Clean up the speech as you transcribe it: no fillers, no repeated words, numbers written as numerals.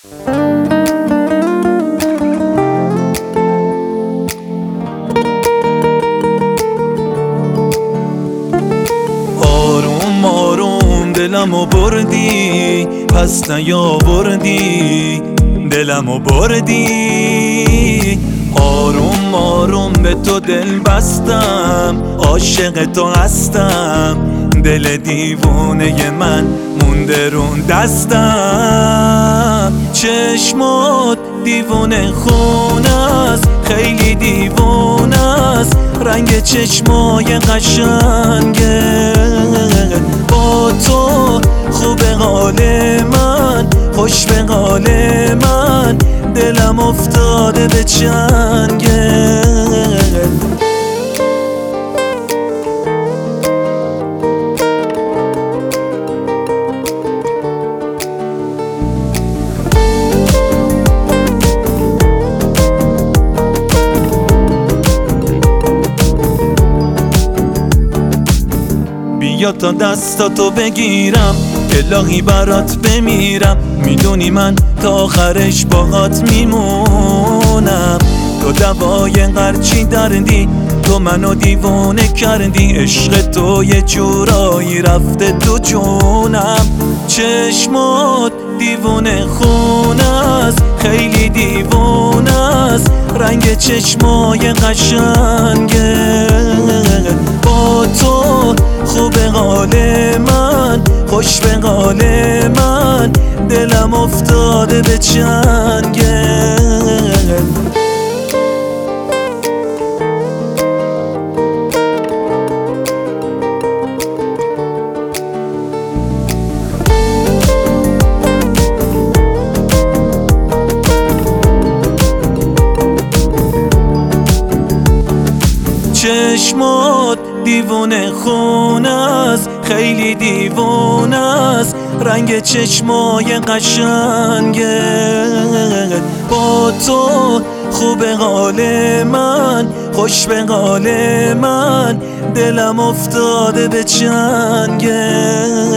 آروم آروم دلمو بردی، پس نیاوردی دلمو بردی. آروم آروم به تو دل بستم، عاشق تو هستم، دل دیوونه من مونده رون دستم. چشمات دیوونه خونه است، خیلی دیوونه است، رنگ چشمای قشنگه. با تو خوب حال من، خوش به حال من، دلم افتاده به چنگه. بیا تا دستاتو بگیرم، الهی برات بمیرم، میدونی من تا آخرش باهات میمونم. تو دوای هرچی دردی، تو منو دیوونه کردی، عشق تو یه جورایی رفته تو جونم. چشمات دیوونه خونه است، خیلی دیوونه است، رنگ چشمای قشنگه. با تو خوب حال من، خوش به حال من، دلم افتاده به چنگه. چشمات دیوونه خونه است، خیلی دیوونه است، رنگ چشمای قشنگه. با تو خوب حال من، خوش به حال من، دلم افتاده به چنگه.